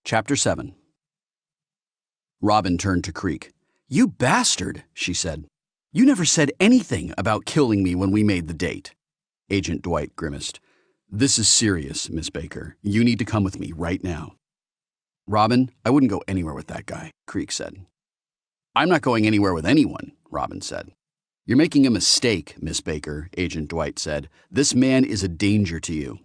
Chapter 7. Robin turned to Creek. "You bastard," she said. "You never said anything about killing me when we made the date." Agent Dwight grimaced. "This is serious, Miss Baker. You need to come with me right now." "Robin, I wouldn't go anywhere with that guy," Creek said. "I'm not going anywhere with anyone," Robin said. "You're making a mistake, Miss Baker," Agent Dwight said. "This man is a danger to you."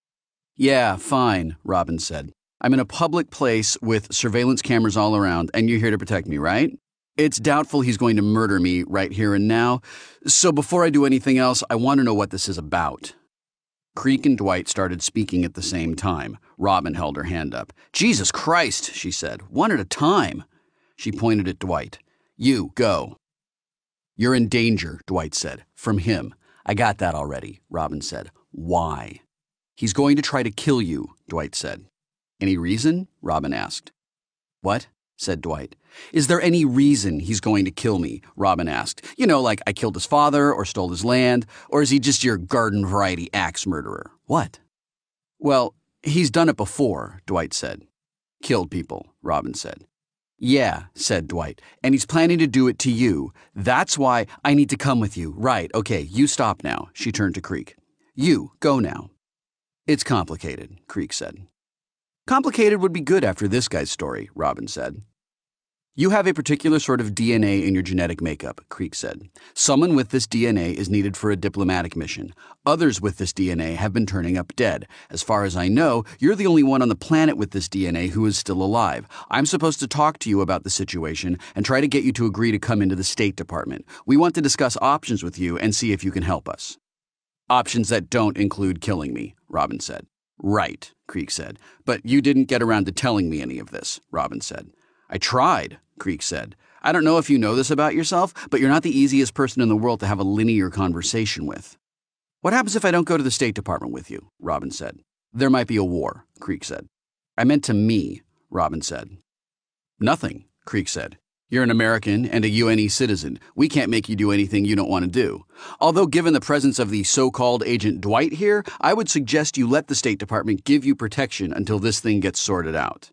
"Yeah, fine," Robin said. "I'm in a public place with surveillance cameras all around, and you're here to protect me, right? It's doubtful he's going to murder me right here and now, so before I do anything else, I want to know what this is about." Creek and Dwight started speaking at the same time. Robin held her hand up. "Jesus Christ," she said. "One at a time." She pointed at Dwight. "You, go." "You're in danger," Dwight said. "From him." "I got that already," Robin said. "Why?" "He's going to try to kill you," Dwight said. "Any reason?" Robin asked. "What?" said Dwight. "Is there any reason he's going to kill me?" Robin asked. "You know, like I killed his father or stole his land, or is he just your garden variety axe murderer?" "What?" "Well, he's done it before," Dwight said. "Killed people," Robin said. "Yeah," said Dwight, "and he's planning to do it to you. That's why I need to come with you. Right, okay, you stop now." She turned to Creek. "You, go now." "It's complicated," Creek said. "Complicated would be good after this guy's story," Robin said. "You have a particular sort of DNA in your genetic makeup," Creek said. "Someone with this DNA is needed for a diplomatic mission. Others with this DNA have been turning up dead. As far as I know, you're the only one on the planet with this DNA who is still alive. I'm supposed to talk to you about the situation and try to get you to agree to come into the State Department. We want to discuss options with you and see if you can help us." "Options that don't include killing me," Robin said. "Right," Creek said. "But you didn't get around to telling me any of this," Robin said. "I tried," Creek said. "I don't know if you know this about yourself, but you're not the easiest person in the world to have a linear conversation with." "What happens if I don't go to the State Department with you?" Robin said. "There might be a war," Creek said. "I meant to me," Robin said. "Nothing," Creek said. "You're an American and a UNE citizen. We can't make you do anything you don't want to do. Although given the presence of the so-called Agent Dwight here, I would suggest you let the State Department give you protection until this thing gets sorted out."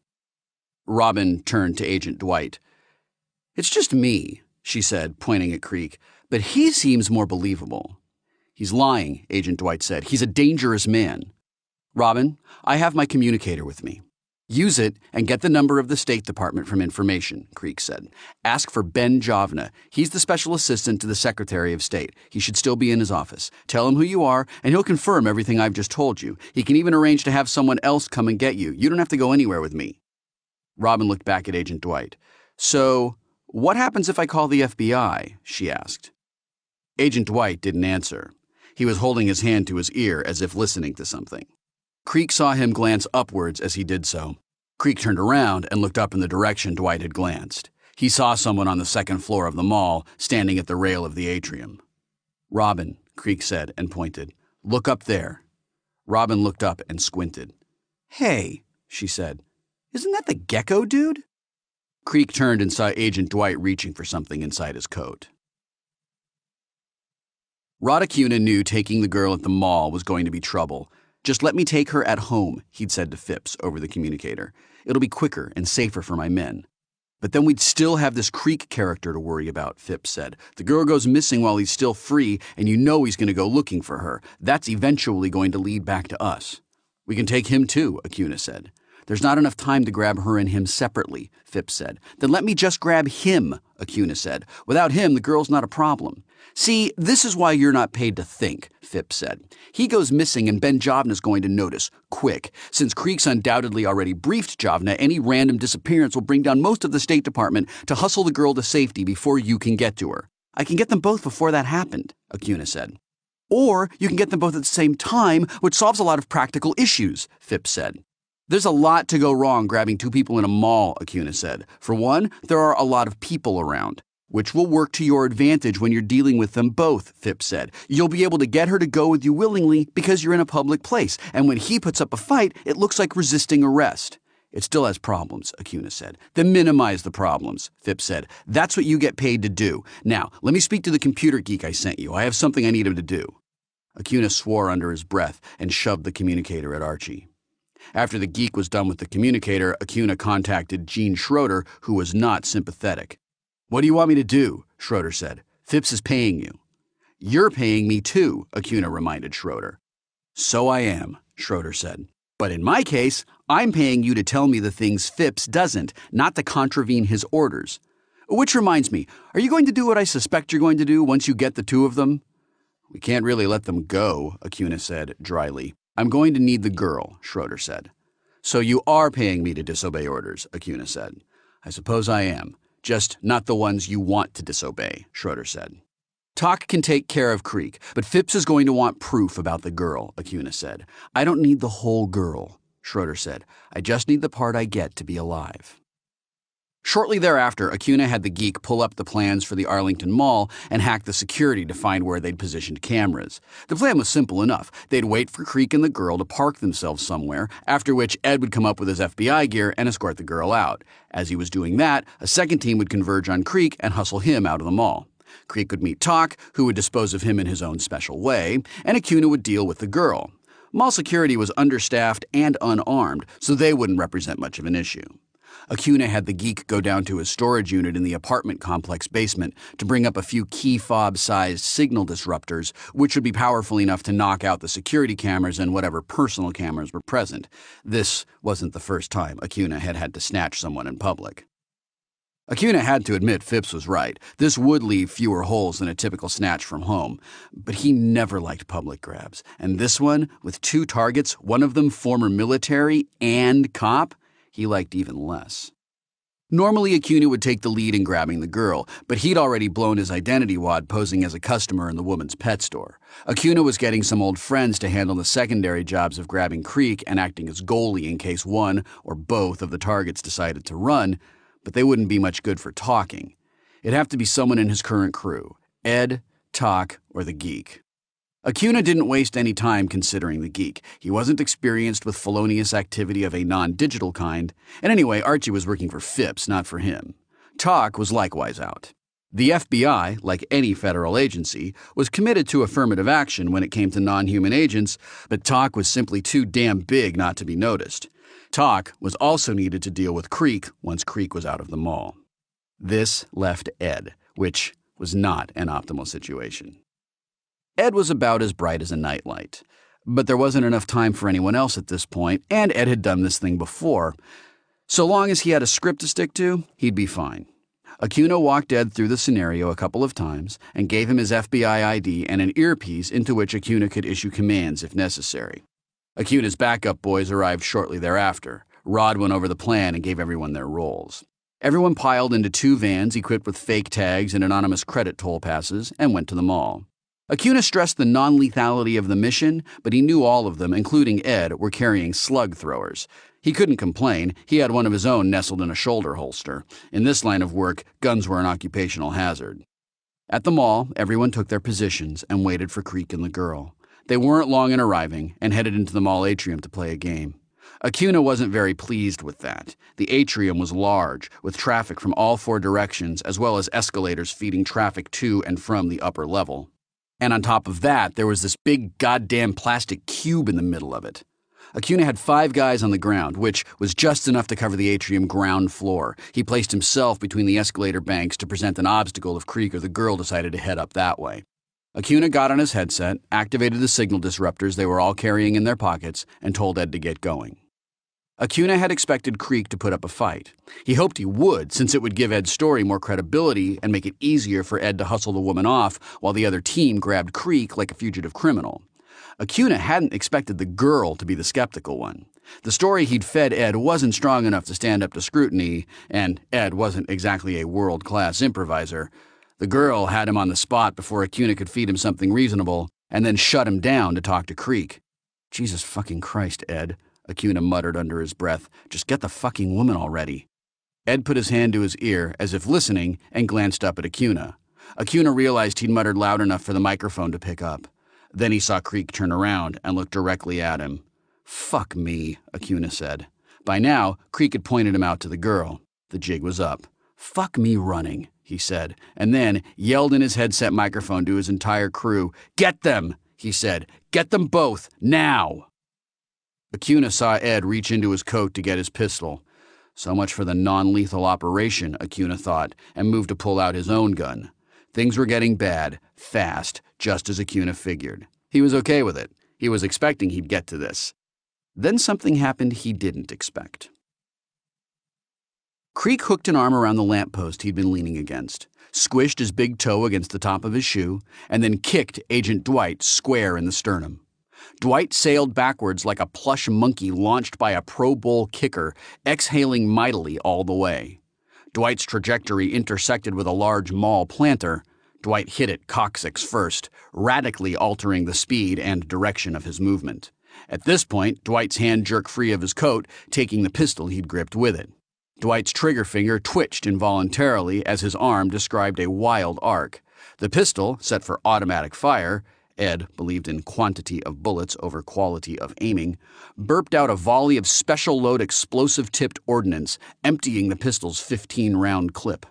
Robin turned to Agent Dwight. "It's just me," she said, pointing at Creek, "but he seems more believable." "He's lying," Agent Dwight said. "He's a dangerous man." "Robin, I have my communicator with me." "Use it and get the number of the State Department from information," Creek said. "Ask for Ben Jovna. He's the special assistant to the Secretary of State. He should still be in his office. Tell him who you are, and he'll confirm everything I've just told you. He can even arrange to have someone else come and get you. You don't have to go anywhere with me." Robin looked back at Agent Dwight. "So, what happens if I call the FBI?" she asked. Agent Dwight didn't answer. He was holding his hand to his ear as if listening to something. Creek saw him glance upwards as he did so. Creek turned around and looked up in the direction Dwight had glanced. He saw someone on the second floor of the mall, standing at the rail of the atrium. "Robin," Creek said and pointed. "Look up there." Robin looked up and squinted. "Hey," she said. "Isn't that the gecko dude?" Creek turned and saw Agent Dwight reaching for something inside his coat. Rod Acuna knew taking the girl at the mall was going to be trouble. "Just let me take her at home," he'd said to Phipps over the communicator. "It'll be quicker and safer for my men." "But then we'd still have this Creek character to worry about," Phipps said. "The girl goes missing while he's still free, and you know he's going to go looking for her. That's eventually going to lead back to us." "We can take him too," Acuna said. "There's not enough time to grab her and him separately," Phipps said. "Then let me just grab him," Acuna said. "Without him, the girl's not a problem." "See, this is why you're not paid to think," Phipps said. "He goes missing and Ben Jovna's going to notice, quick. Since Creek's undoubtedly already briefed Jovna, any random disappearance will bring down most of the State Department to hustle the girl to safety before you can get to her." "I can get them both before that happened," Acuna said. "Or you can get them both at the same time, which solves a lot of practical issues," Phipps said. "There's a lot to go wrong grabbing two people in a mall," Acuna said. "For one, there are a lot of people around. Which will work to your advantage when you're dealing with them both," Phipps said. "You'll be able to get her to go with you willingly because you're in a public place, and when he puts up a fight, it looks like resisting arrest." "It still has problems," Acuna said. "Then minimize the problems," Phipps said. "That's what you get paid to do. Now, let me speak to the computer geek I sent you. I have something I need him to do." Acuna swore under his breath and shoved the communicator at Archie. After the geek was done with the communicator, Acuna contacted Gene Schroeder, who was not sympathetic. "What do you want me to do?" Schroeder said. "Phipps is paying you." "You're paying me too," Acuna reminded Schroeder. "So I am," Schroeder said. "But in my case, I'm paying you to tell me the things Phipps doesn't, not to contravene his orders. Which reminds me, are you going to do what I suspect you're going to do once you get the two of them?" "We can't really let them go," Acuna said dryly. "I'm going to need the girl," Schroeder said. "So you are paying me to disobey orders," Acuna said. "I suppose I am. Just not the ones you want to disobey," Schroeder said. "Talk can take care of Creek, but Phipps is going to want proof about the girl," Acuna said. "I don't need the whole girl," Schroeder said. "I just need the part I get to be alive." Shortly thereafter, Acuna had the geek pull up the plans for the Arlington Mall and hack the security to find where they'd positioned cameras. The plan was simple enough. They'd wait for Creek and the girl to park themselves somewhere, after which Ed would come up with his FBI gear and escort the girl out. As he was doing that, a second team would converge on Creek and hustle him out of the mall. Creek would meet Talk, who would dispose of him in his own special way, and Acuna would deal with the girl. Mall security was understaffed and unarmed, so they wouldn't represent much of an issue. Acuna had the geek go down to his storage unit in the apartment complex basement to bring up a few key fob-sized signal disruptors, which would be powerful enough to knock out the security cameras and whatever personal cameras were present. This wasn't the first time Acuna had had to snatch someone in public. Acuna had to admit Phipps was right. This would leave fewer holes than a typical snatch from home. But he never liked public grabs. And this one, with two targets, one of them former military and cop, he liked even less. Normally, Acuna would take the lead in grabbing the girl, but he'd already blown his identity wad posing as a customer in the woman's pet store. Acuna was getting some old friends to handle the secondary jobs of grabbing Creek and acting as goalie in case one or both of the targets decided to run, but they wouldn't be much good for talking. It'd have to be someone in his current crew, Ed, Talk, or the geek. Acuna didn't waste any time considering the geek. He wasn't experienced with felonious activity of a non-digital kind, and anyway, Archie was working for Phipps, not for him. Talk was likewise out. The FBI, like any federal agency, was committed to affirmative action when it came to non-human agents, but Talk was simply too damn big not to be noticed. Talk was also needed to deal with Creek once Creek was out of the mall. This left Ed, which was not an optimal situation. Ed was about as bright as a nightlight, but there wasn't enough time for anyone else at this point, and Ed had done this thing before. So long as he had a script to stick to, he'd be fine. Acuna walked Ed through the scenario a couple of times and gave him his FBI ID and an earpiece into which Acuna could issue commands if necessary. Acuna's backup boys arrived shortly thereafter. Rod went over the plan and gave everyone their roles. Everyone piled into two vans equipped with fake tags and anonymous credit toll passes and went to the mall. Acuna stressed the non-lethality of the mission, but he knew all of them, including Ed, were carrying slug throwers. He couldn't complain. He had one of his own nestled in a shoulder holster. In this line of work, guns were an occupational hazard. At the mall, everyone took their positions and waited for Creek and the girl. They weren't long in arriving and headed into the mall atrium to play a game. Acuna wasn't very pleased with that. The atrium was large, with traffic from all four directions, as well as escalators feeding traffic to and from the upper level. And on top of that, there was this big goddamn plastic cube in the middle of it. Acuna had 5 guys on the ground, which was just enough to cover the atrium ground floor. He placed himself between the escalator banks to present an obstacle if Creek or the girl decided to head up that way. Acuna got on his headset, activated the signal disruptors they were all carrying in their pockets, and told Ed to get going. Acuna had expected Creek to put up a fight. He hoped he would, since it would give Ed's story more credibility and make it easier for Ed to hustle the woman off while the other team grabbed Creek like a fugitive criminal. Acuna hadn't expected the girl to be the skeptical one. The story he'd fed Ed wasn't strong enough to stand up to scrutiny, and Ed wasn't exactly a world-class improviser. The girl had him on the spot before Acuna could feed him something reasonable, and then shut him down to talk to Creek. "Jesus fucking Christ, Ed," Acuna muttered under his breath. "Just get the fucking woman already." Ed put his hand to his ear, as if listening, and glanced up at Acuna. Acuna realized he'd muttered loud enough for the microphone to pick up. Then he saw Creek turn around and look directly at him. "Fuck me," Acuna said. By now, Creek had pointed him out to the girl. The jig was up. "Fuck me running," he said, and then yelled in his headset microphone to his entire crew. "Get them," he said. "Get them both, now!" Acuna saw Ed reach into his coat to get his pistol. So much for the non-lethal operation, Acuna thought, and moved to pull out his own gun. Things were getting bad, fast, just as Acuna figured. He was okay with it. He was expecting he'd get to this. Then something happened he didn't expect. Creek hooked an arm around the lamppost he'd been leaning against, squished his big toe against the top of his shoe, and then kicked Agent Dwight square in the sternum. Dwight sailed backwards like a plush monkey launched by a Pro Bowl kicker, exhaling mightily all the way. Dwight's trajectory intersected with a large mall planter. Dwight hit it coccyx first, radically altering the speed and direction of his movement. At this point, Dwight's hand jerked free of his coat, taking the pistol he'd gripped with it. Dwight's trigger finger twitched involuntarily as his arm described a wild arc. The pistol, set for automatic fire, Ed believed in quantity of bullets over quality of aiming, burped out a volley of special-load explosive-tipped ordnance, emptying the pistol's 15-round clip.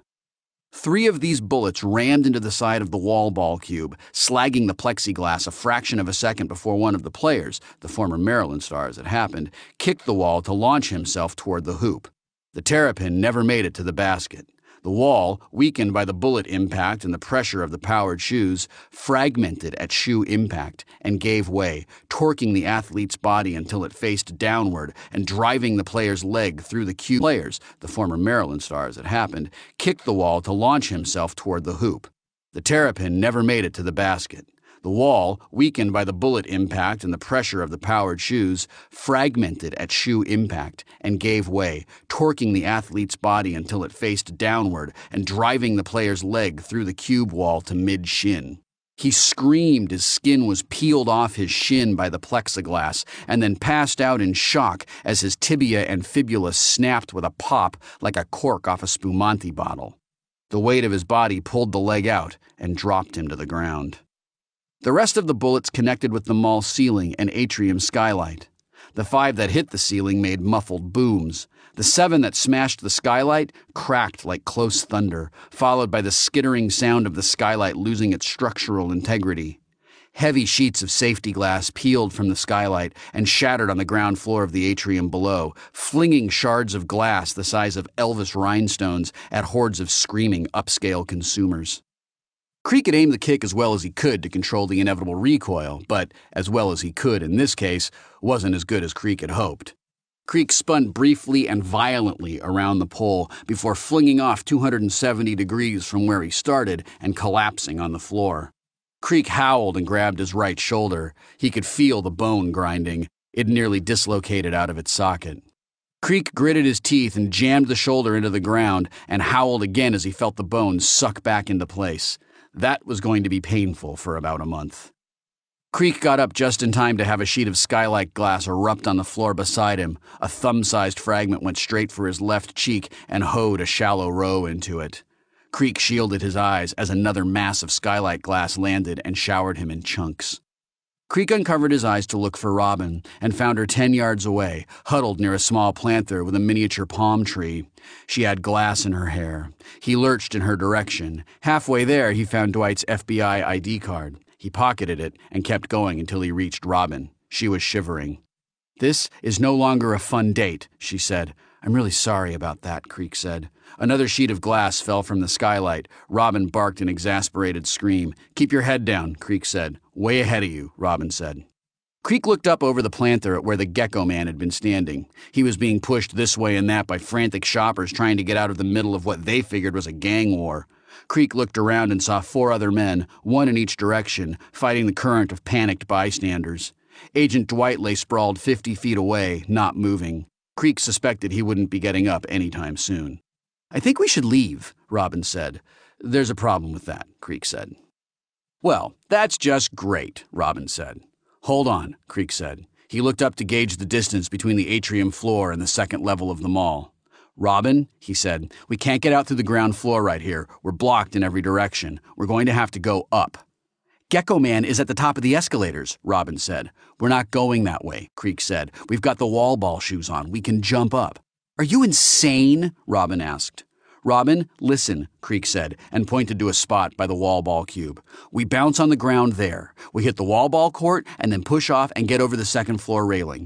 3 of these bullets rammed into the side of the wall ball cube, slagging the plexiglass a fraction of a second before one of the players, the former Maryland star as it happened, kicked the wall to launch himself toward the hoop. The Terrapin never made it to the basket. The wall, weakened by the bullet impact and the pressure of the powered shoes, fragmented at shoe impact and gave way, torquing the athlete's body until it faced downward and driving the player's leg through the cube. Players, the former Maryland star as it happened, kicked the wall to launch himself toward the hoop. The Terrapin never made it to the basket. The wall, weakened by the bullet impact and the pressure of the powered shoes, fragmented at shoe impact and gave way, torquing the athlete's body until it faced downward and driving the player's leg through the cube wall to mid-shin. He screamed as skin was peeled off his shin by the plexiglass and then passed out in shock as his tibia and fibula snapped with a pop like a cork off a spumante bottle. The weight of his body pulled the leg out and dropped him to the ground. The rest of the bullets connected with the mall ceiling and atrium skylight. The 5 that hit the ceiling made muffled booms. The 7 that smashed the skylight cracked like close thunder, followed by the skittering sound of the skylight losing its structural integrity. Heavy sheets of safety glass peeled from the skylight and shattered on the ground floor of the atrium below, flinging shards of glass the size of Elvis rhinestones at hordes of screaming upscale consumers. Creek had aimed the kick as well as he could to control the inevitable recoil, but as well as he could in this case wasn't as good as Creek had hoped. Creek spun briefly and violently around the pole before flinging off 270 degrees from where he started and collapsing on the floor. Creek howled and grabbed his right shoulder. He could feel the bone grinding. It nearly dislocated out of its socket. Creek gritted his teeth and jammed the shoulder into the ground and howled again as he felt the bone suck back into place. That was going to be painful for about a month. Creek got up just in time to have a sheet of skylight glass erupt on the floor beside him. A thumb-sized fragment went straight for his left cheek and hoed a shallow row into it. Creek shielded his eyes as another mass of skylight glass landed and showered him in chunks. Creek uncovered his eyes to look for Robin and found her 10 yards away, huddled near a small planter with a miniature palm tree. She had glass in her hair. He lurched in her direction. Halfway there, he found Dwight's FBI ID card. He pocketed it and kept going until he reached Robin. She was shivering. "This is no longer a fun date," she said. "I'm really sorry about that," Creek said. Another sheet of glass fell from the skylight. Robin barked an exasperated scream. "Keep your head down," Creek said. "Way ahead of you," Robin said. Creek looked up over the planter at where the Gecko Man had been standing. He was being pushed this way and that by frantic shoppers trying to get out of the middle of what they figured was a gang war. Creek looked around and saw 4 other men, 1 in each direction, fighting the current of panicked bystanders. Agent Dwight lay sprawled 50 feet away, not moving. Creek suspected he wouldn't be getting up anytime soon. "I think we should leave," Robin said. "There's a problem with that," Creek said. "Well, that's just great," Robin said. "Hold on," Creek said. He looked up to gauge the distance between the atrium floor and the second level of the mall. "Robin," he said, "we can't get out through the ground floor right here. We're blocked in every direction. We're going to have to go up." "Gecko Man is at the top of the escalators," Robin said. "We're not going that way," Creek said. "We've got the wall ball shoes on. We can jump up." "Are you insane?" Robin asked. "Robin, listen," Creek said, and pointed to a spot by the wall ball cube. "We bounce on the ground there. We hit the wall ball court and then push off and get over the second floor railing."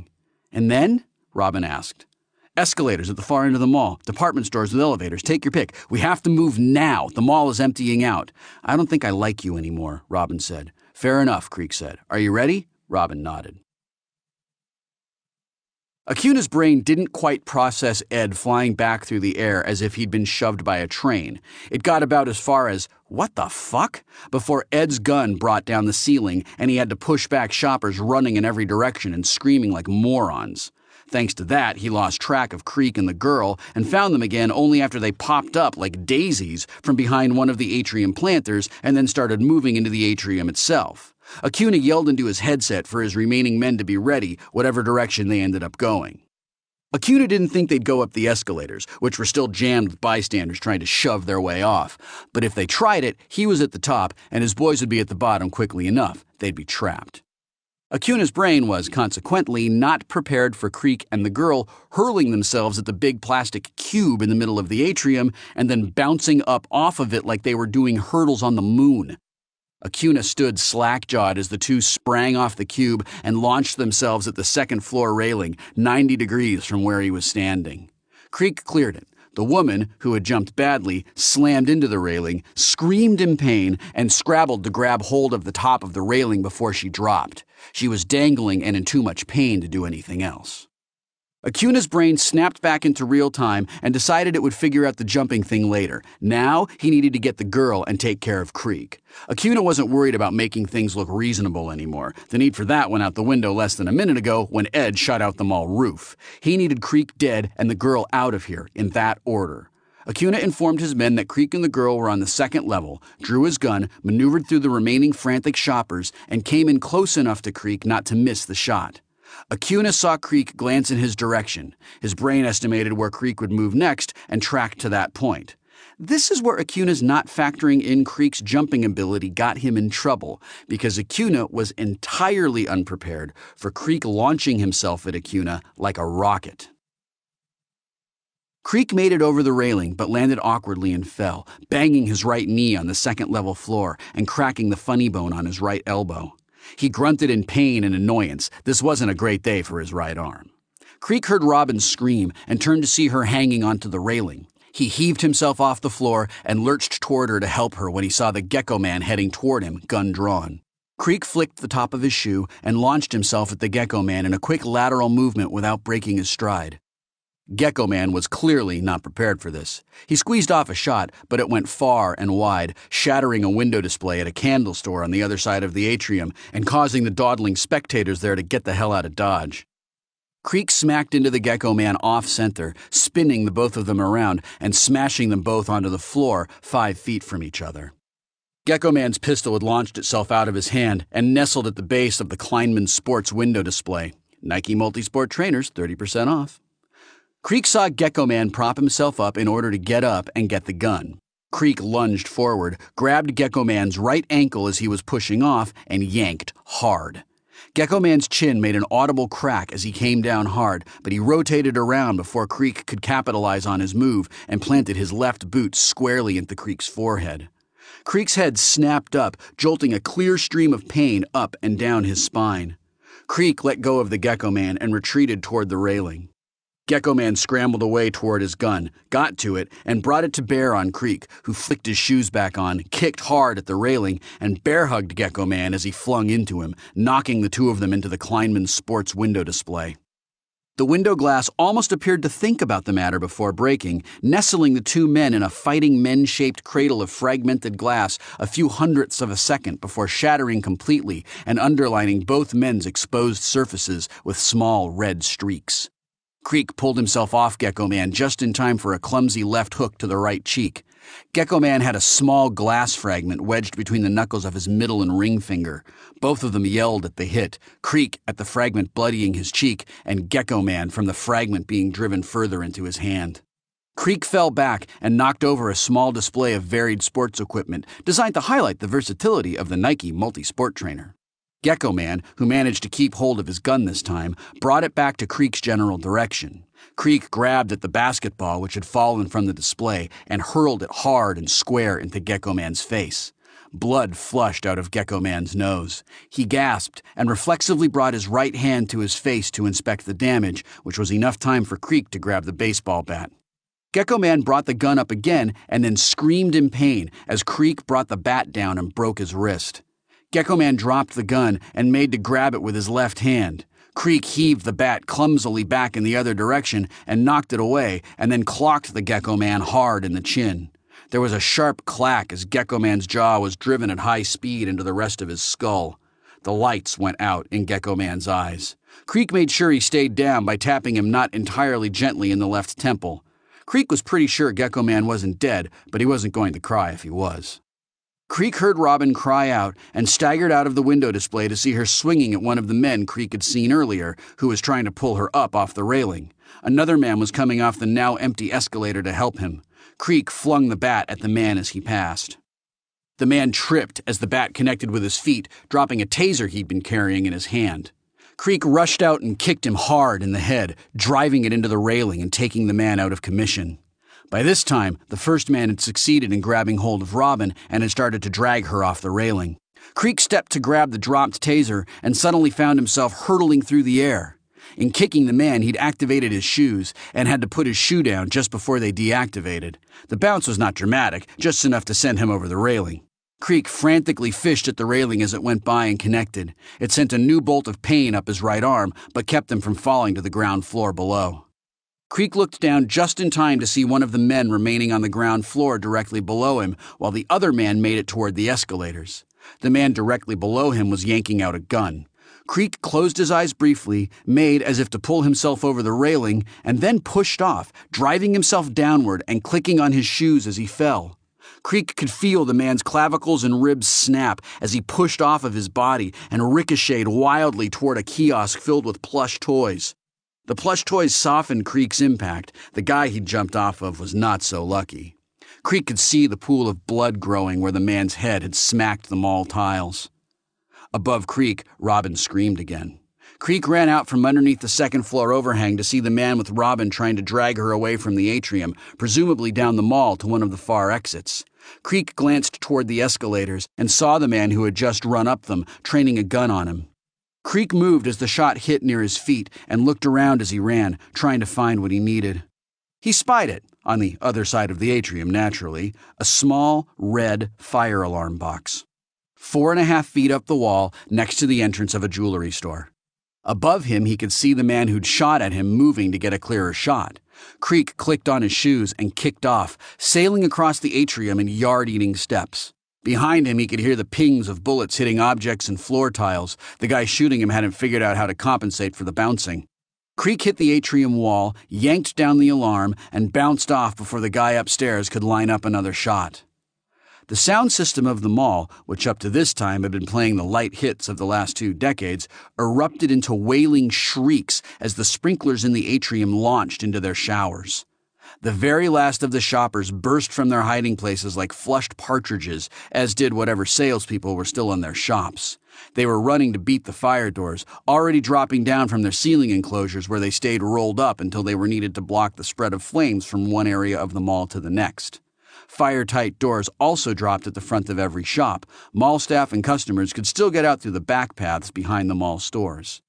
"And then?" Robin asked. "Escalators at the far end of the mall, department stores with elevators, take your pick. We have to move now. The mall is emptying out." "I don't think I like you anymore," Robin said. "Fair enough," Creek said. "Are you ready?" Robin nodded. Acuna's brain didn't quite process Ed flying back through the air as if he'd been shoved by a train. It got about as far as, "What the fuck?" before Ed's gun brought down the ceiling and he had to push back shoppers running in every direction and screaming like morons. Thanks to that, he lost track of Creek and the girl and found them again only after they popped up like daisies from behind one of the atrium planters and then started moving into the atrium itself. Acuna yelled into his headset for his remaining men to be ready, whatever direction they ended up going. Acuna didn't think they'd go up the escalators, which were still jammed with bystanders trying to shove their way off. But if they tried it, he was at the top, and his boys would be at the bottom quickly enough. They'd be trapped. Acuna's brain was, consequently, not prepared for Creek and the girl hurling themselves at the big plastic cube in the middle of the atrium and then bouncing up off of it like they were doing hurdles on the moon. Acuna stood slack-jawed as the two sprang off the cube and launched themselves at the second-floor railing, 90 degrees from where he was standing. Creek cleared it. The woman, who had jumped badly, slammed into the railing, screamed in pain, and scrabbled to grab hold of the top of the railing before she dropped. She was dangling and in too much pain to do anything else. Acuna's brain snapped back into real time and decided it would figure out the jumping thing later. Now, he needed to get the girl and take care of Creek. Acuna wasn't worried about making things look reasonable anymore. The need for that went out the window less than a minute ago when Ed shot out the mall roof. He needed Creek dead and the girl out of here, in that order. Acuna informed his men that Creek and the girl were on the second level, drew his gun, maneuvered through the remaining frantic shoppers, and came in close enough to Creek not to miss the shot. Acuna saw Creek glance in his direction. His brain estimated where Creek would move next and tracked to that point. This is where Acuna's not factoring in Creek's jumping ability got him in trouble, because Acuna was entirely unprepared for Creek launching himself at Acuna like a rocket. Creek made it over the railing but landed awkwardly and fell, banging his right knee on the second-level floor and cracking the funny bone on his right elbow. He grunted in pain and annoyance. This wasn't a great day for his right arm. Creek heard Robin scream and turned to see her hanging onto the railing. He heaved himself off the floor and lurched toward her to help her when he saw the Gecko Man heading toward him, gun drawn. Creek flicked the top of his shoe and launched himself at the Gecko Man in a quick lateral movement without breaking his stride. Gecko Man was clearly not prepared for this. He squeezed off a shot, but it went far and wide, shattering a window display at a candle store on the other side of the atrium and causing the dawdling spectators there to get the hell out of Dodge. Creek smacked into the Gecko Man off-center, spinning the both of them around and smashing them both onto the floor 5 feet from each other. Gecko Man's pistol had launched itself out of his hand and nestled at the base of the Kleinman Sports window display. Nike Multisport Trainers, 30% off. Creek saw Gecko Man prop himself up in order to get up and get the gun. Creek lunged forward, grabbed Gecko Man's right ankle as he was pushing off, and yanked hard. Gecko Man's chin made an audible crack as he came down hard, but he rotated around before Creek could capitalize on his move and planted his left boot squarely into Creek's forehead. Creek's head snapped up, jolting a clear stream of pain up and down his spine. Creek let go of the Gecko Man and retreated toward the railing. Gecko Man scrambled away toward his gun, got to it, and brought it to bear on Creek, who flicked his shoes back on, kicked hard at the railing, and bear-hugged Gecko Man as he flung into him, knocking the two of them into the Kleinman Sports window display. The window glass almost appeared to think about the matter before breaking, nestling the two men in a fighting men-shaped cradle of fragmented glass a few hundredths of a second before shattering completely and underlining both men's exposed surfaces with small red streaks. Creek pulled himself off Gecko Man just in time for a clumsy left hook to the right cheek. Gecko Man had a small glass fragment wedged between the knuckles of his middle and ring finger. Both of them yelled at the hit, Creek at the fragment bloodying his cheek, and Gecko Man from the fragment being driven further into his hand. Creek fell back and knocked over a small display of varied sports equipment designed to highlight the versatility of the Nike Multisport Trainer. Gecko Man, who managed to keep hold of his gun this time, brought it back to Creek's general direction. Creek grabbed at the basketball which had fallen from the display and hurled it hard and square into Gecko Man's face. Blood flushed out of Gecko Man's nose. He gasped and reflexively brought his right hand to his face to inspect the damage, which was enough time for Creek to grab the baseball bat. Gecko Man brought the gun up again and then screamed in pain as Creek brought the bat down and broke his wrist. Gecko Man dropped the gun and made to grab it with his left hand. Creek heaved the bat clumsily back in the other direction and knocked it away, and then clocked the Gecko Man hard in the chin. There was a sharp clack as Gecko Man's jaw was driven at high speed into the rest of his skull. The lights went out in Gecko Man's eyes. Creek made sure he stayed down by tapping him not entirely gently in the left temple. Creek was pretty sure Gecko Man wasn't dead, but he wasn't going to cry if he was. Creek heard Robin cry out and staggered out of the window display to see her swinging at one of the men Creek had seen earlier, who was trying to pull her up off the railing. Another man was coming off the now empty escalator to help him. Creek flung the bat at the man as he passed. The man tripped as the bat connected with his feet, dropping a taser he'd been carrying in his hand. Creek rushed out and kicked him hard in the head, driving it into the railing and taking the man out of commission. By this time, the first man had succeeded in grabbing hold of Robin and had started to drag her off the railing. Creek stepped to grab the dropped taser and suddenly found himself hurtling through the air. In kicking the man, he'd activated his shoes and had to put his shoe down just before they deactivated. The bounce was not dramatic, just enough to send him over the railing. Creek frantically fished at the railing as it went by and connected. It sent a new bolt of pain up his right arm, but kept him from falling to the ground floor below. Creek looked down just in time to see one of the men remaining on the ground floor directly below him, while the other man made it toward the escalators. The man directly below him was yanking out a gun. Creek closed his eyes briefly, made as if to pull himself over the railing, and then pushed off, driving himself downward and clicking on his shoes as he fell. Creek could feel the man's clavicles and ribs snap as he pushed off of his body and ricocheted wildly toward a kiosk filled with plush toys. The plush toys softened Creek's impact. The guy he'd jumped off of was not so lucky. Creek could see the pool of blood growing where the man's head had smacked the mall tiles. Above Creek, Robin screamed again. Creek ran out from underneath the second-floor overhang to see the man with Robin trying to drag her away from the atrium, presumably down the mall to one of the far exits. Creek glanced toward the escalators and saw the man who had just run up them, training a gun on him. Creek moved as the shot hit near his feet and looked around as he ran, trying to find what he needed. He spied it, on the other side of the atrium naturally, a small, red fire alarm box. 4.5 feet up the wall, next to the entrance of a jewelry store. Above him, he could see the man who'd shot at him moving to get a clearer shot. Creek clicked on his shoes and kicked off, sailing across the atrium in yard-eating steps. Behind him, he could hear the pings of bullets hitting objects and floor tiles. The guy shooting him hadn't figured out how to compensate for the bouncing. Creek hit the atrium wall, yanked down the alarm, and bounced off before the guy upstairs could line up another shot. The sound system of the mall, which up to this time had been playing the light hits of the last 2 decades, erupted into wailing shrieks as the sprinklers in the atrium launched into their showers. The very last of the shoppers burst from their hiding places like flushed partridges, as did whatever salespeople were still in their shops. They were running to beat the fire doors, already dropping down from their ceiling enclosures where they stayed rolled up until they were needed to block the spread of flames from one area of the mall to the next. Fire-tight doors also dropped at the front of every shop. Mall staff and customers could still get out through the back paths behind the mall stores.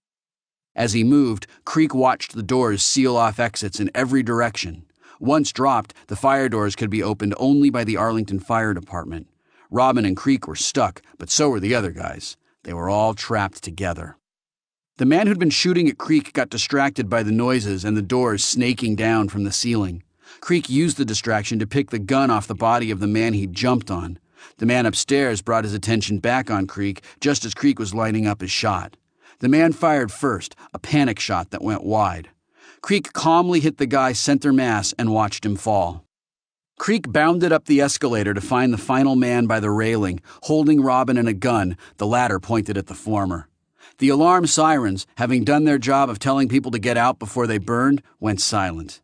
As he moved, Creek watched the doors seal off exits in every direction. Once dropped, the fire doors could be opened only by the Arlington Fire Department. Robin and Creek were stuck, but so were the other guys. They were all trapped together. The man who'd been shooting at Creek got distracted by the noises and the doors snaking down from the ceiling. Creek used the distraction to pick the gun off the body of the man he'd jumped on. The man upstairs brought his attention back on Creek just as Creek was lining up his shot. The man fired first, a panic shot that went wide. Creek calmly hit the guy center mass and watched him fall. Creek bounded up the escalator to find the final man by the railing, holding Robin and a gun, the latter pointed at the former. The alarm sirens, having done their job of telling people to get out before they burned, went silent.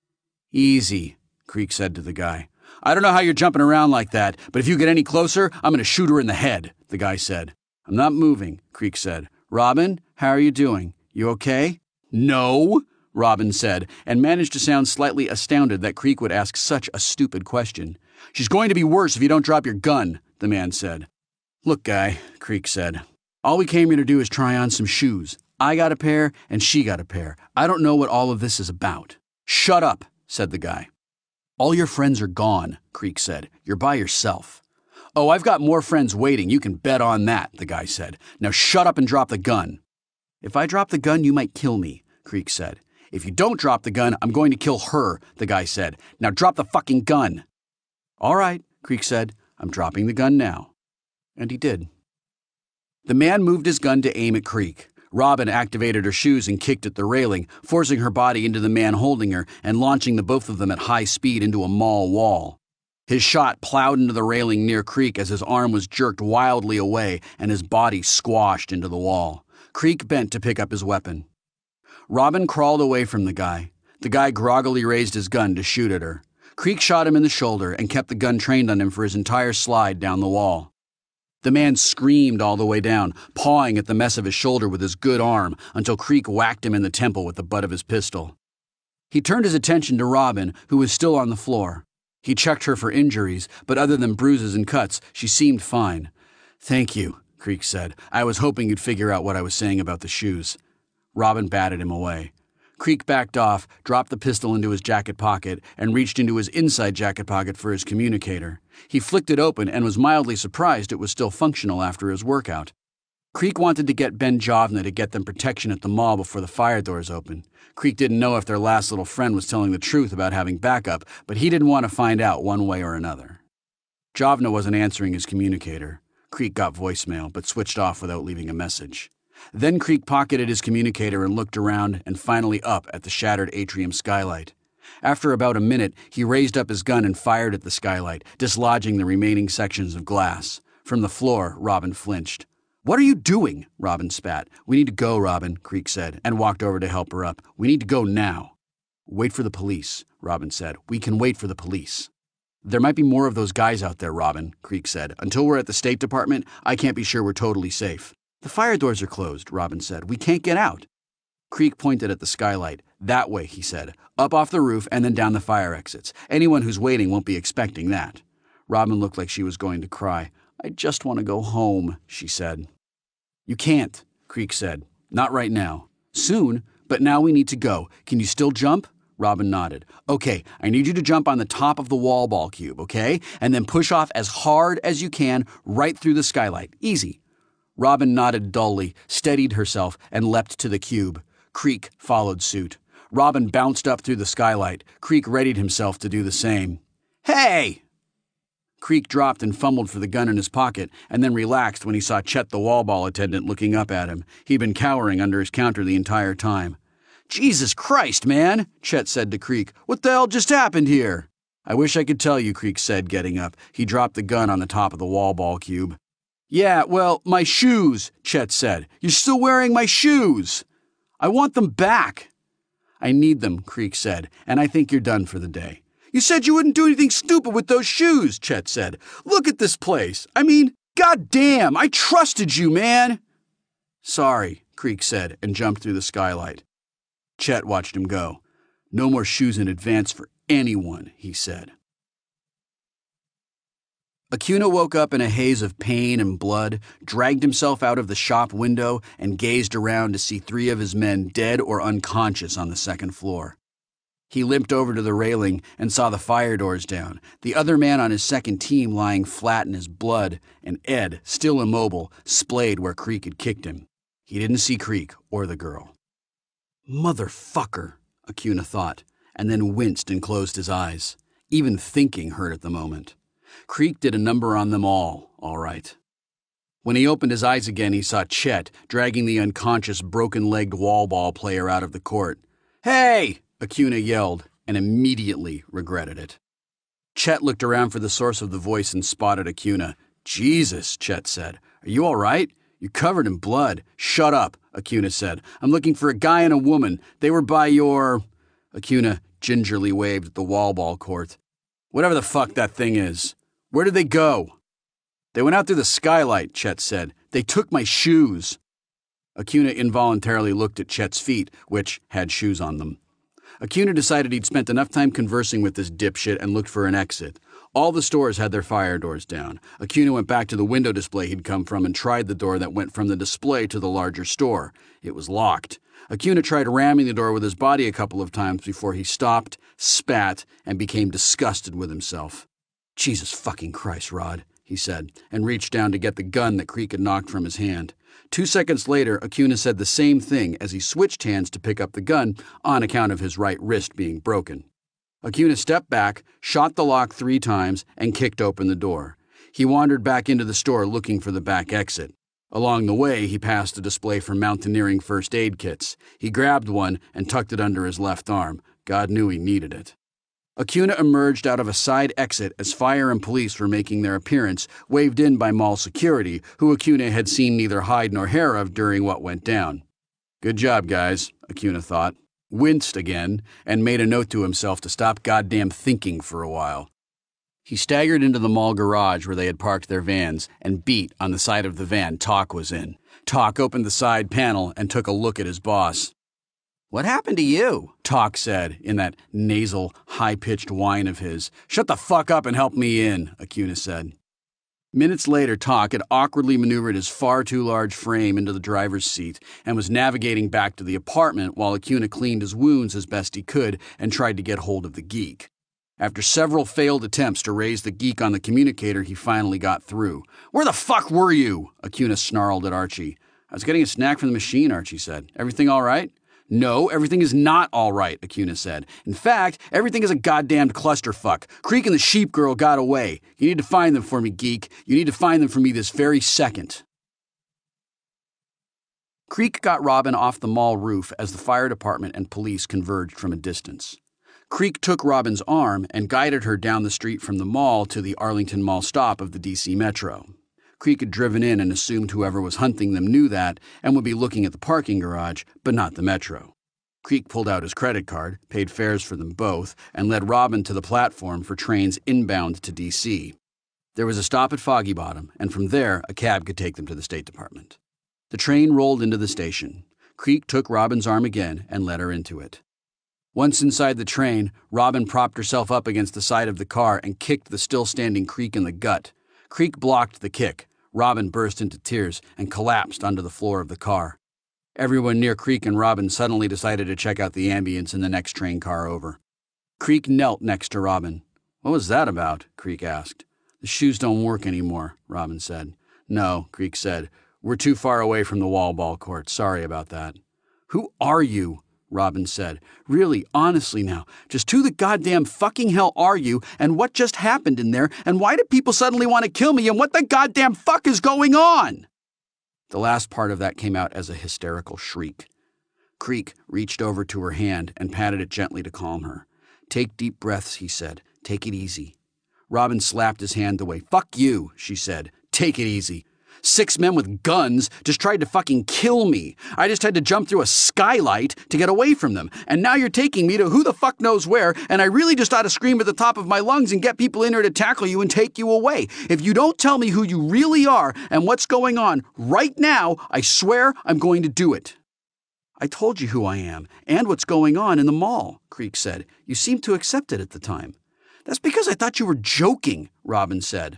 "Easy," Creek said to the guy. "I don't know how you're jumping around like that, but if you get any closer, I'm going to shoot her in the head," the guy said. "I'm not moving," Creek said. "Robin, how are you doing? You okay?" "No," Robin said, and managed to sound slightly astounded that Creek would ask such a stupid question. "She's going to be worse if you don't drop your gun," the man said. "Look, guy," Creek said, "all we came here to do is try on some shoes. I got a pair, and she got a pair. I don't know what all of this is about." "Shut up," said the guy. "All your friends are gone," Creek said. "You're by yourself." "Oh, I've got more friends waiting, you can bet on that," the guy said. "Now shut up and drop the gun." "If I drop the gun, you might kill me," Creek said. "If you don't drop the gun, I'm going to kill her," the guy said. "Now drop the fucking gun." "All right," Creek said. "I'm dropping the gun now." And he did. The man moved his gun to aim at Creek. Robin activated her shoes and kicked at the railing, forcing her body into the man holding her and launching the both of them at high speed into a mall wall. His shot plowed into the railing near Creek as his arm was jerked wildly away and his body squashed into the wall. Creek bent to pick up his weapon. Robin crawled away from the guy. The guy groggily raised his gun to shoot at her. Creek shot him in the shoulder and kept the gun trained on him for his entire slide down the wall. The man screamed all the way down, pawing at the mess of his shoulder with his good arm until Creek whacked him in the temple with the butt of his pistol. He turned his attention to Robin, who was still on the floor. He checked her for injuries, but other than bruises and cuts, she seemed fine. "Thank you," Creek said. "I was hoping you'd figure out what I was saying about the shoes." Robin batted him away. Creek backed off, dropped the pistol into his jacket pocket, and reached into his inside jacket pocket for his communicator. He flicked it open and was mildly surprised it was still functional after his workout. Creek wanted to get Ben Jovna to get them protection at the mall before the fire doors opened. Creek didn't know if their last little friend was telling the truth about having backup, but he didn't want to find out one way or another. Jovna wasn't answering his communicator. Creek got voicemail, but switched off without leaving a message. Then Creek pocketed his communicator and looked around and finally up at the shattered atrium skylight. After about a minute, he raised up his gun and fired at the skylight, dislodging the remaining sections of glass. From the floor, Robin flinched. "What are you doing?" Robin spat. "We need to go, Robin," Creek said, and walked over to help her up. "We need to go now." "Wait for the police," Robin said. "We can wait for the police." "There might be more of those guys out there, Robin," Creek said. "Until we're at the State Department, I can't be sure we're totally safe." "The fire doors are closed," Robin said. "We can't get out." Creek pointed at the skylight. "That way," he said. "Up off the roof and then down the fire exits. Anyone who's waiting won't be expecting that." Robin looked like she was going to cry. "I just want to go home," she said. "You can't," Creek said. "Not right now. Soon, but now we need to go. Can you still jump?" Robin nodded. "Okay, I need you to jump on the top of the wall ball cube, okay? And then push off as hard as you can right through the skylight. Easy." Robin nodded dully, steadied herself, and leapt to the cube. Creek followed suit. Robin bounced up through the skylight. Creek readied himself to do the same. "Hey!" Creek dropped and fumbled for the gun in his pocket, and then relaxed when he saw Chet the wall ball attendant looking up at him. He'd been cowering under his counter the entire time. "Jesus Christ, man," Chet said to Creek. "What the hell just happened here?" "I wish I could tell you," Creek said, getting up. He dropped the gun on the top of the wall ball cube. "Yeah, well, my shoes," Chet said. "You're still wearing my shoes." "I want them back." "I need them," Creek said, "and I think you're done for the day." "You said you wouldn't do anything stupid with those shoes," Chet said. "Look at this place. I mean, goddamn, I trusted you, man." "Sorry," Creek said, and jumped through the skylight. Chet watched him go. "No more shoes in advance for anyone," he said. Acuna woke up in a haze of pain and blood, dragged himself out of the shop window, and gazed around to see 3 of his men dead or unconscious on the second floor. He limped over to the railing and saw the fire doors down, the other man on his second team lying flat in his blood, and Ed, still immobile, splayed where Creek had kicked him. He didn't see Creek or the girl. "Motherfucker," Acuna thought, and then winced and closed his eyes. Even thinking hurt at the moment. Creek did a number on them all right. When he opened his eyes again, he saw Chet dragging the unconscious, broken-legged wall ball player out of the court. "Hey!" Acuna yelled, and immediately regretted it. Chet looked around for the source of the voice and spotted Acuna. "Jesus," Chet said. "Are you all right? You're covered in blood." "Shut up," Acuna said. "I'm looking for a guy and a woman. They were by your—" Acuna gingerly waved at the wall ball court. "Whatever the fuck that thing is. Where did they go?" "They went out through the skylight," Chet said. "They took my shoes." Acuna involuntarily looked at Chet's feet, which had shoes on them. Acuna decided he'd spent enough time conversing with this dipshit and looked for an exit. All the stores had their fire doors down. Acuna went back to the window display he'd come from and tried the door that went from the display to the larger store. It was locked. Acuna tried ramming the door with his body a couple of times before he stopped, spat, and became disgusted with himself. "Jesus fucking Christ, Rod," he said, and reached down to get the gun that Creek had knocked from his hand. 2 seconds later, Acuna said the same thing as he switched hands to pick up the gun on account of his right wrist being broken. Acuna stepped back, shot the lock 3 times, and kicked open the door. He wandered back into the store looking for the back exit. Along the way, he passed a display for mountaineering first aid kits. He grabbed one and tucked it under his left arm. God knew he needed it. Acuna emerged out of a side exit as fire and police were making their appearance, waved in by mall security, who Acuna had seen neither hide nor hair of during what went down. "Good job, guys," Acuna thought, winced again, and made a note to himself to stop goddamn thinking for a while. He staggered into the mall garage where they had parked their vans and beat on the side of the van Talk was in. Talk opened the side panel and took a look at his boss. "What happened to you?" Talk said in that nasal, high-pitched whine of his. "Shut the fuck up and help me in," Acuna said. Minutes later, Talk had awkwardly maneuvered his far too large frame into the driver's seat and was navigating back to the apartment while Acuna cleaned his wounds as best he could and tried to get hold of the geek. After several failed attempts to raise the geek on the communicator, he finally got through. "Where the fuck were you?" Acuna snarled at Archie. "I was getting a snack from the machine," Archie said. "Everything all right?" "No, everything is not all right," Acuna said. "In fact, everything is a goddamned clusterfuck. Creek and the sheep girl got away. You need to find them for me, geek. You need to find them for me this very second." Creek got Robin off the mall roof as the fire department and police converged from a distance. Creek took Robin's arm and guided her down the street from the mall to the Arlington Mall stop of the DC Metro. Creek had driven in and assumed whoever was hunting them knew that and would be looking at the parking garage, but not the Metro. Creek pulled out his credit card, paid fares for them both, and led Robin to the platform for trains inbound to DC. There was a stop at Foggy Bottom, and from there a cab could take them to the State Department. The train rolled into the station. Creek took Robin's arm again and led her into it. Once inside the train, Robin propped herself up against the side of the car and kicked the still-standing Creek in the gut. Creek blocked the kick. Robin burst into tears and collapsed onto the floor of the car. Everyone near Creek and Robin suddenly decided to check out the ambience in the next train car over. Creek knelt next to Robin. "What was that about?" Creek asked. "The shoes don't work anymore," Robin said. "No," Creek said. "We're too far away from the wall ball court. Sorry about that." "Who are you?" Robin said. "Really, honestly now, just who the goddamn fucking hell are you, and what just happened in there, and why do people suddenly want to kill me, and what the goddamn fuck is going on?" The last part of that came out as a hysterical shriek. Creek reached over to her hand and patted it gently to calm her. "Take deep breaths," he said. "Take it easy." Robin slapped his hand away. "Fuck you," she said. "Take it easy. 6 men with guns just tried to fucking kill me. I just had to jump through a skylight to get away from them. And now you're taking me to who the fuck knows where, and I really just ought to scream at the top of my lungs and get people in here to tackle you and take you away. If you don't tell me who you really are and what's going on right now, I swear I'm going to do it." "I told you who I am and what's going on in the mall," Creek said. "You seemed to accept it at the time." "That's because I thought you were joking," Robin said.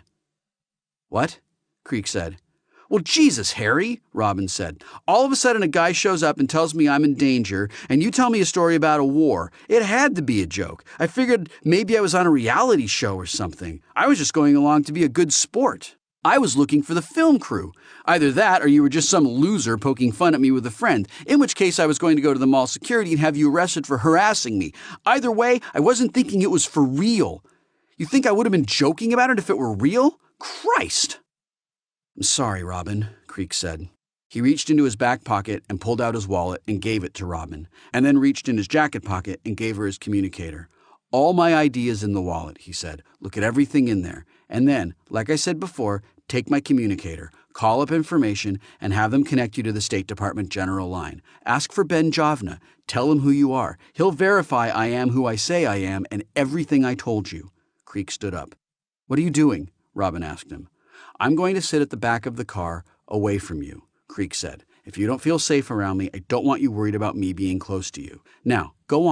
"What?" Creek said. "Well, Jesus, Harry," Robin said. "All of a sudden a guy shows up and tells me I'm in danger, and you tell me a story about a war. It had to be a joke. I figured maybe I was on a reality show or something. I was just going along to be a good sport. I was looking for the film crew. Either that or you were just some loser poking fun at me with a friend, in which case I was going to go to the mall security and have you arrested for harassing me. Either way, I wasn't thinking it was for real. You think I would have been joking about it if it were real? Christ!" "I'm sorry, Robin," Creek said. He reached into his back pocket and pulled out his wallet and gave it to Robin, and then reached in his jacket pocket and gave her his communicator. "All my ID is in the wallet," he said. "Look at everything in there. And then, like I said before, take my communicator, call up information, and have them connect you to the State Department general line. Ask for Ben Javna. Tell him who you are. He'll verify I am who I say I am and everything I told you." Creek stood up. "What are you doing?" Robin asked him. "I'm going to sit at the back of the car, away from you," Creek said. "If you don't feel safe around me, I don't want you worried about me being close to you. Now, go on.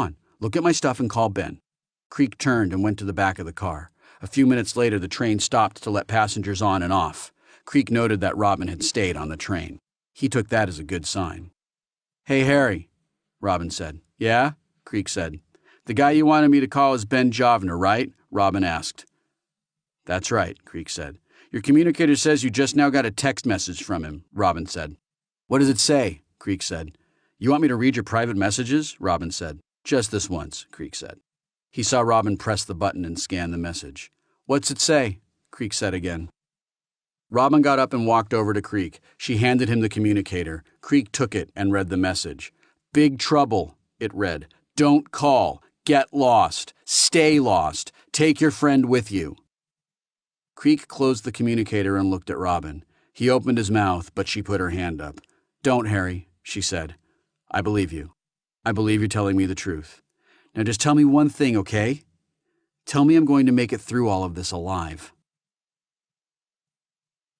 Look at my stuff and call Ben." Creek turned and went to the back of the car. A few minutes later, the train stopped to let passengers on and off. Creek noted that Robin had stayed on the train. He took that as a good sign. "Hey, Harry," Robin said. "Yeah?" Creek said. "The guy you wanted me to call is Ben Jovner, right?" Robin asked. "That's right," Creek said. "Your communicator says you just now got a text message from him," Robin said. "What does it say?" Creek said. "You want me to read your private messages?" Robin said. "Just this once," Creek said. He saw Robin press the button and scan the message. "What's it say?" Creek said again. Robin got up and walked over to Creek. She handed him the communicator. Creek took it and read the message. "Big trouble," it read. "Don't call. Get lost. Stay lost. Take your friend with you." Creek closed the communicator and looked at Robin. He opened his mouth, but she put her hand up. "Don't, Harry," she said. "I believe you. I believe you're telling me the truth. Now just tell me one thing, okay? Tell me I'm going to make it through all of this alive."